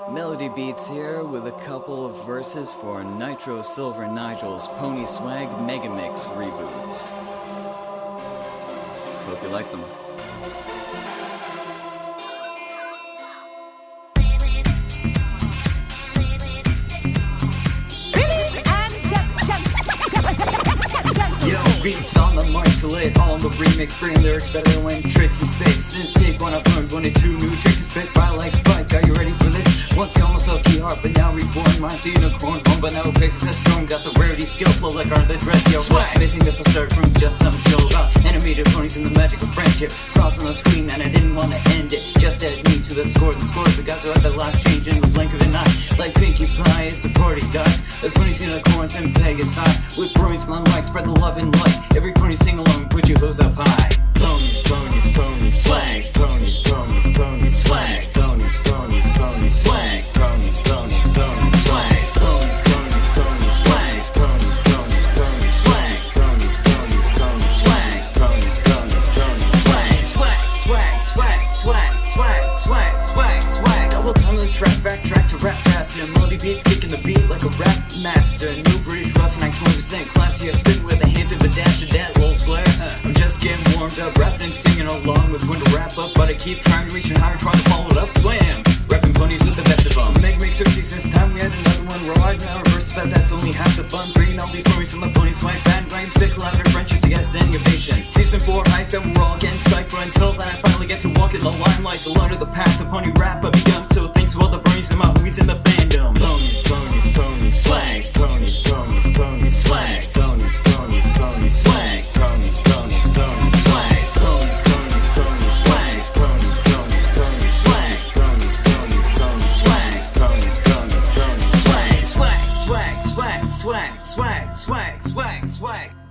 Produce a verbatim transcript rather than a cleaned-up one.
Melody Beats here with a couple of verses for Nitro Silver Nigel's Pony Swag Megamix reboot. Hope you like them. Beats on the mic to lay it all on the remix. Bring lyrics better when tricks and spit. Since take one I've learned one and two new tricks and spit. Fire like Spike, are you ready for this? Once gone was a key heart, but now reborn. Mine's a unicorn, home but now picks a storm. Got the rarity, skill, flow like are the dread. Yo, what's missing? This will start from just some show about animated ponies and the magic of friendship. Smiles on the screen and I didn't want to end it. Just add me to the score. The scores, the guys who had the life change in the blink of an eye. Like Pinkie Pie, it's a party, guys. There's ponies, unicorns, and Pegasi. With ponies, long light, spread the love and light. Every pony sing along, put your hose up high. Ponies, ponies, ponies, swags. Ponies, ponies, ponies, swags. Ponies, ponies, ponies, swags. Ponies, ponies, ponies, swags. Ponies, ponies, ponies, swags. Ponies, ponies, ponies, swags. Ponies, ponies, ponies, swags. Ponies, ponies, ponies, swags. Swag, swag, swag, swag, swag, swag, swag, swag. Double time the track, backtrack to rap faster. Melody Beats kicking the beat like a rap master. New British roughneck, twenty percent classy. I spit with a hint of a dash of that lol's flair. I'm just getting warmed up, rapping and singing along with when to wrap up, but I keep trying to reach and higher, trying to follow it up. Wham! Rapping ponies with the best of them. Meg makes her cease this time. We had another one raw. Now reverse, but that's only half the fun. Bringing all these ponies on the ponies, my band rhymes, big louder friendship, you guys and innovation. Season four hype, and we're all getting psyched. But until then, I finally get to walk in the limelight. The lighter the path, the pony rap I begun. So thanks to all the ponies and my movies in the fandom. Ponies, ponies, ponies, swags. Ponies, ponies, ponies, swags. Ponies, ponies, ponies, swags. Ponies, ponies, ponies, swags. Ponies, ponies, ponies, swags. Ponies, ponies, ponies, swags. Ponies, ponies, ponies, swags. Ponies, ponies, ponies, swags. Swag, swag, swag, swag, swag, swag, swag, swag.